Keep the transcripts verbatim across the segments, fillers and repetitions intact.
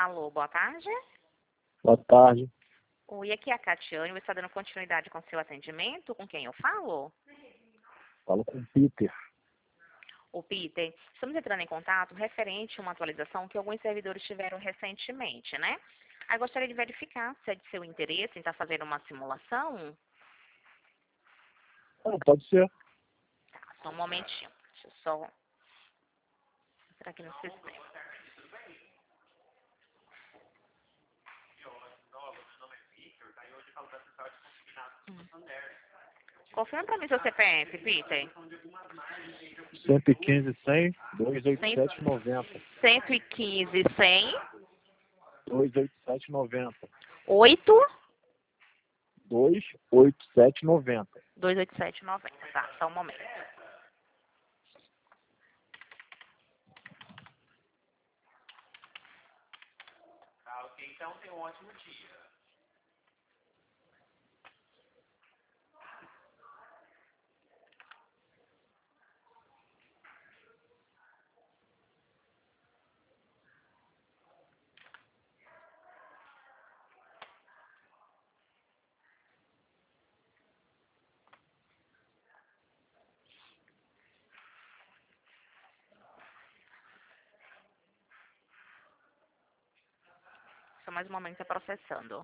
Alô, boa tarde. Boa tarde. Oi, aqui é a Catiane. Você está dando continuidade com seu atendimento? Com quem eu falo? Falo com o Peter. O Peter, estamos entrando em contato referente a uma atualização que alguns servidores tiveram recentemente, né? Aí gostaria de verificar se é de seu interesse em estar fazendo uma simulação. Ah, pode ser. Tá, só um momentinho. Deixa eu só entrar aqui no sistema. Hum. Confirma para mim seu C P F, Peter. cento e quinze, cem, duzentos e oitenta e sete, noventa. cento e quinze, cem, duzentos e oitenta e sete, noventa. oito, duzentos e oitenta e sete, noventa. duzentos e oitenta e sete, noventa. Tá, só um momento. Tá, ok. Então, tenha um ótimo dia. Só mais um momento, tá processando.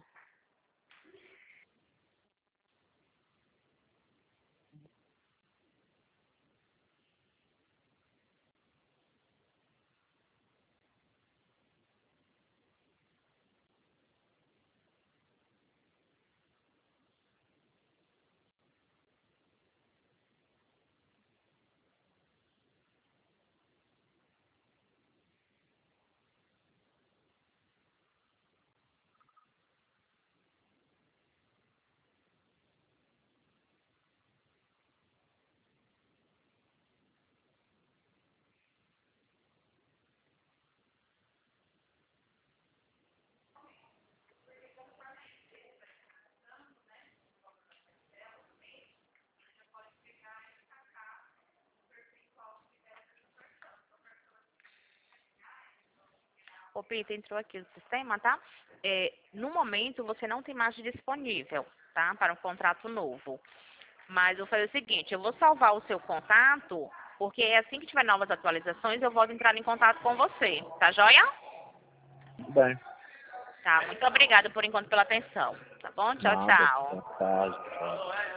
O Peter entrou aqui no sistema, tá? É, no momento, você não tem margem disponível, tá? Para um contrato novo. Mas eu vou fazer o seguinte, eu vou salvar o seu contato, porque assim que tiver novas atualizações, eu volto a entrar em contato com você. Tá joia? Tudo bem. Tá, muito obrigada por enquanto pela atenção. Tá bom? Tchau, Nada. tchau. Boa tarde. Tchau.